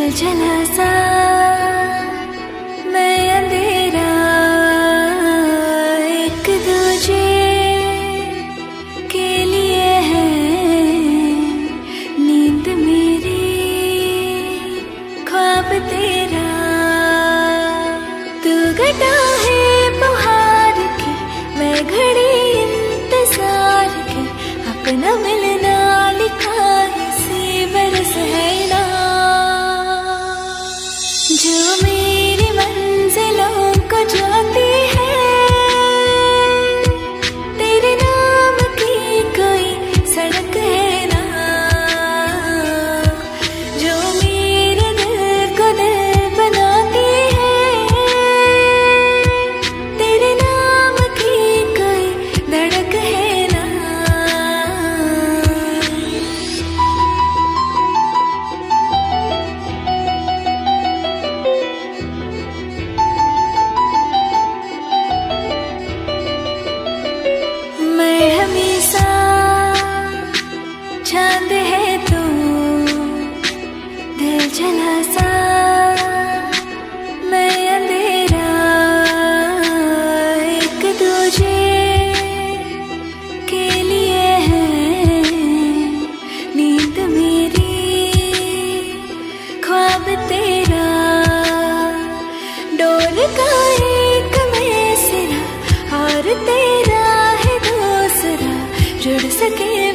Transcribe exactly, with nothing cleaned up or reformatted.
जला सा मैं अंधेरा, एक दूजे के लिए है नींद मेरी, ख्वाब तेरा। तू घटा है बहार की, मैं घड़ी इंतजार की, अपना मिलना लिखा इसी बरस है ना। जो मेरी मंजिलों को जाती है, तेरे नाम की कोई सड़क है ना। जो मेरे दिल को दिल बनाती है, तेरे नाम की कोई धड़क है ना। मैं हमेशा चांद है तू, दिल जला सा मैं अंधेरा, एक दूजे के लिए है नींद मेरी, ख्वाब तेरा। डोर का एक मैं सिरा और तेरा है दूसरा, जुड़ सके